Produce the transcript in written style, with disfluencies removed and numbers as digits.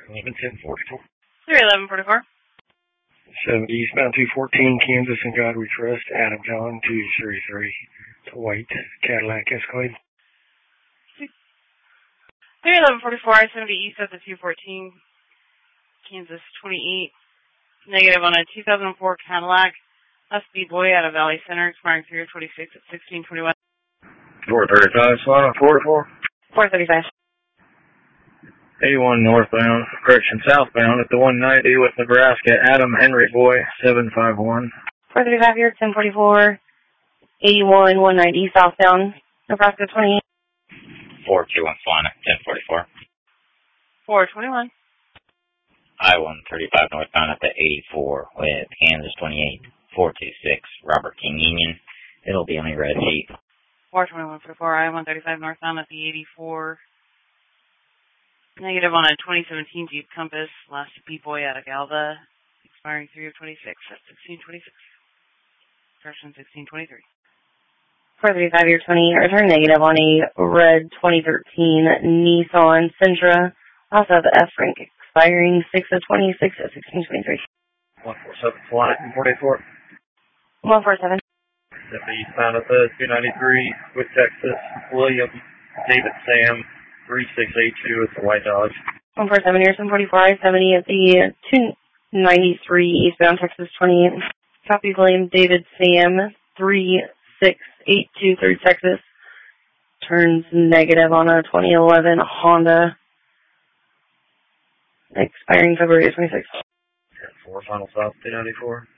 11-10-44. 311-44. 70 eastbound 214, Kansas and God We Trust, Adam John 233. White Cadillac Escalade. 311-44, 70 east of the 214, Kansas 28. Negative on a 2004 Cadillac. A Speed Boy out of Valley Center, expiring 3/26 at 1621. 435, Solana 44. 435. 81 northbound, southbound at the 190 with Nebraska, Adam Henry Boy 751. 435 here, 1044. 81 190 southbound, Nebraska 28. 421 Solana 1044. 421. I-135 northbound at the 84 with Kansas 28. 426, Robert King Union. It'll be on a red Jeep. 421-44, I-135 northbound at the 84. Negative on a 2017 Jeep Compass, last B-Boy out of Galva, expiring 3/26 at 1626. Correction 1623. 435 year 20, return negative on a red 2013 Nissan Sentra, also the F rank, expiring 6/26 at 1623. 147 Solana 244. 147. 70 eastbound at the 293 with Texas, William David Sam 3682 with the White Dodge. 147 here, 744, I-70 at the 293 eastbound Texas 28. Copy William David Sam 3682 through Texas. Turns negative on a 2011 Honda, expiring February 26th. 4 final stop 294.